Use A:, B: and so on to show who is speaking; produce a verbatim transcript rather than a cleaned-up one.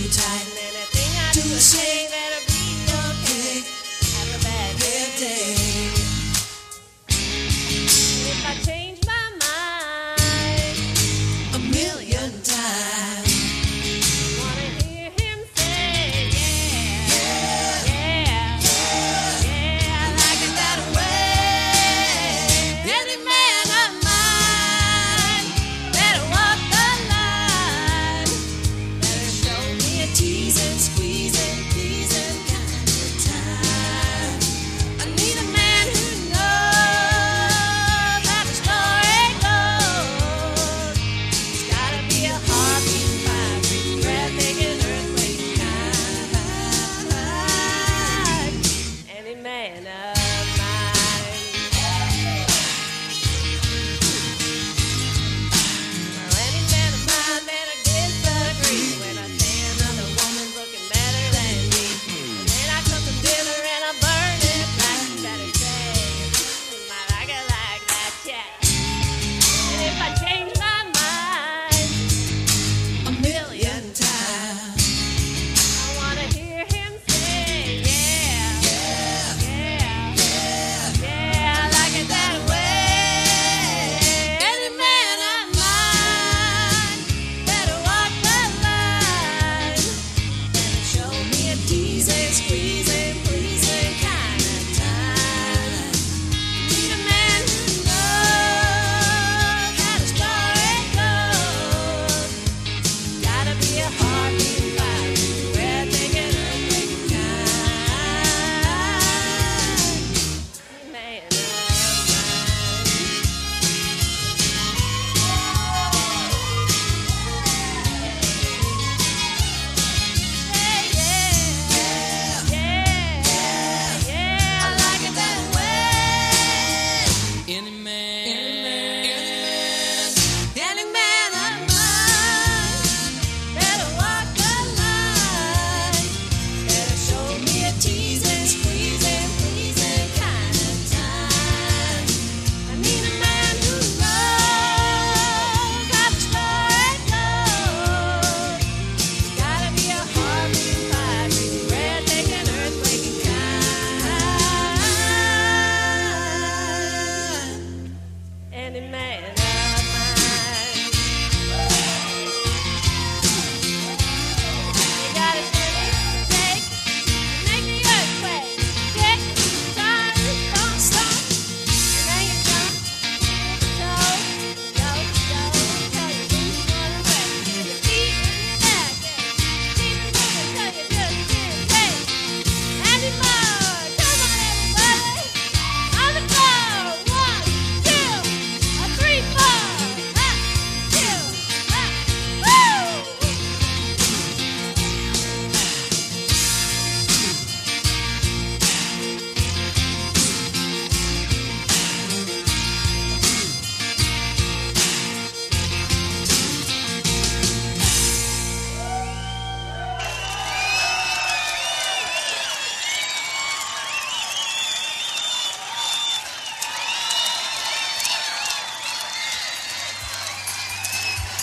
A: tight.
B: And anything I
A: Do
B: do
A: the
B: to
A: same.
B: say that'll be okay. Have a bad day. If I change my mind
A: A million times.
B: wanna hear him say, yeah, yeah, yeah, I like it that way. Any man of mine better walk the line, better show me a tease and squeeze.